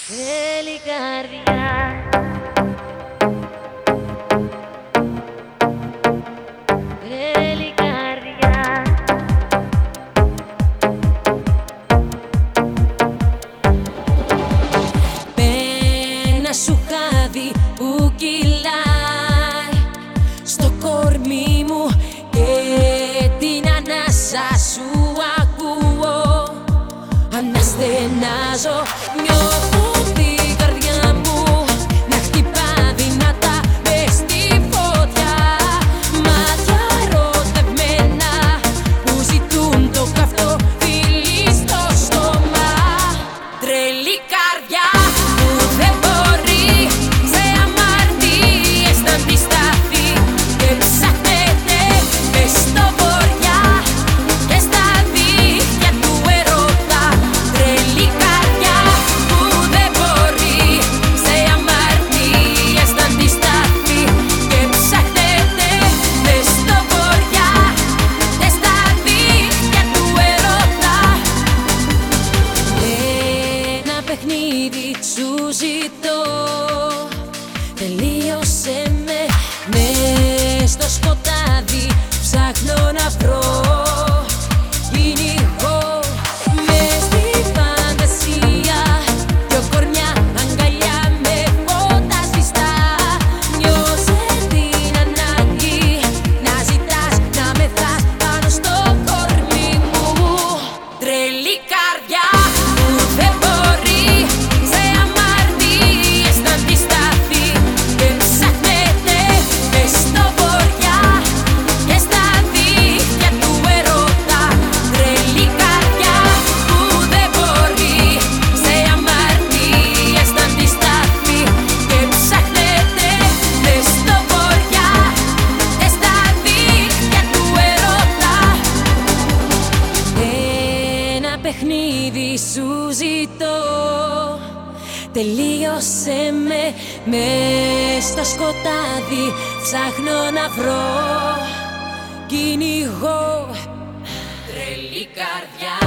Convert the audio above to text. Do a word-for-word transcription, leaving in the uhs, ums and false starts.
Τρελή καρδιά. Τρελή καρδιά. Πένα σου χάδι που κυλάει στο κορμί μου και την ανάσα σου ακούω. Αναστενάζω, νιώθω την καρδιά μου να χτυπά δυνατά μες στη φωτιά. Μάτια ερωτευμένα που ζητούν το καυτό φίλι στο στόμα. Τρελή καρδιά που δεν μπορεί σε αμαρτίες να αντισταθεί και ψάχνεται μες στο βοριά και στα δίχτυα του ερώτα. Τρελή καρδιά που δεν μπορεί σε αμαρτίες να αντισταθεί και ψάχνεται μες στο βοριά και στα δίχτυα του ερώτα. Ένα παιχνίδι σου ζητώ, τελείωσε με, μες στο σκοτάδι ψάχνω να βρω. Κυνηγώ μες στη φαντασία, δυο κορμιά αγκαλιά με φώτα σβηστά. Νιώσε την ανάγκη να ζητάς, να μεθάς πάνω στο κορμί μου. Τρελή καρδιά που δεν μπορεί σε αμαρτίες να αντισταθεί και ψάχνεται μες στο βοριά και στα δίχτυα του ερώτα. Τρελή καρδιά που δεν μπορεί σε αμαρτίες να αντισταθεί και ψάχνεται μες στο βοριά και στα δίχτυα του ερώτα. Ένα παιχνίδι σου ζητώ, τελείωσε με, μες στο σκοτάδι ψάχνω να βρω. Κυνηγώ. Τρελή καρδιά.